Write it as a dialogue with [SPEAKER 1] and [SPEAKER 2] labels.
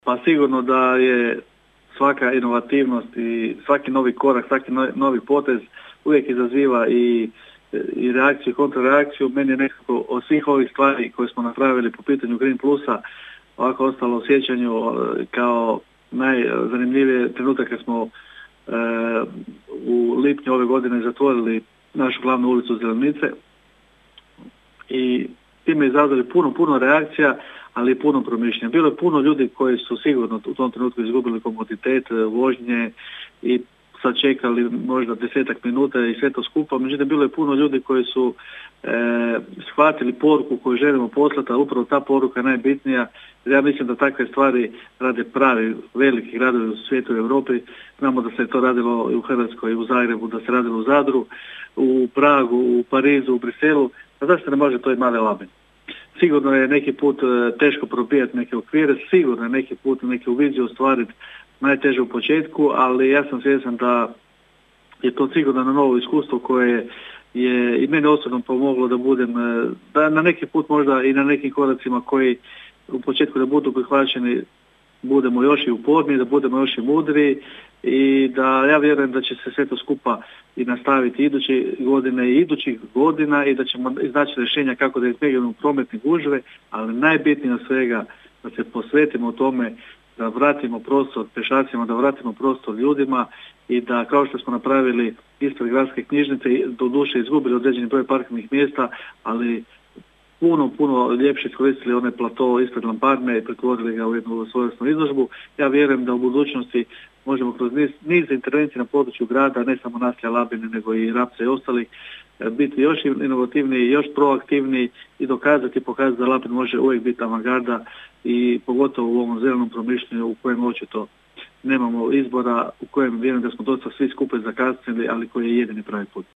[SPEAKER 1] Pa sigurno da je svaka inovativnost i svaki novi korak, svaki novi potez uvijek izaziva i reakciju i kontrareakciju. Meni je nekako od svih ovih stvari koje smo napravili po pitanju Green Plusa ovako ostalo u sjećanju kao najzanimljivije trenutak kad smo u lipnju ove godine zatvorili našu glavnu ulicu Zelenice i time izazvali puno reakcija, ali i puno promišljanja. Bilo je puno ljudi koji su sigurno u tom trenutku izgubili komoditet vožnje i sad čekali možda 10 minuta i sve to skupa. Međutim, bilo je puno ljudi koji su shvatili poruku koju želimo poslati, a upravo ta poruka je najbitnija. Ja mislim da takve stvari rade pravi veliki gradovi u svijetu i Europi. Znamo da se to radilo i u Hrvatskoj i u Zagrebu, da se radilo u Zadru, u Pragu, u Parizu, u Briselu. A zašto ne može to i male Labin? Sigurno je neki put teško probijati neke okvire, sigurno je neki put neku viziju ostvariti najteže u početku, ali ja sam svjestan da je to sigurno na novo iskustvo koje je i meni osobno pomoglo da budem, da na neki put možda i na nekim koracima koji u početku da budu prihvaćeni budemo još i uporniji, da budemo još i mudriji i da ja vjerujem da će se sve to skupa i nastaviti iduće godine i idućih godina i da ćemo iznaći rješenja kako da izbjegnemo prometne gužve, ali najbitnije od svega da se posvetimo tome da vratimo prostor pešacima, da vratimo prostor ljudima i da kao što smo napravili ispred gradske knjižnice, doduše izgubili određeni broj parkirnih mjesta, ali puno ljepše iskoristili onaj plato ispred Lamparne i pretvorili ga u jednu svojevrsnu izložbu. Ja vjerujem da u budućnosti možemo kroz niz intervencija na području grada, ne samo naselja Labine, nego i Rapca i ostalih, biti još inovativniji, još proaktivniji i pokazati da Labin može uvijek biti avangarda i pogotovo u ovom zelenom promišljanju u kojem očito nemamo izbora, u kojem vjerujem da smo dosta svi skupa zakasnili, ali koji je jedini pravi put.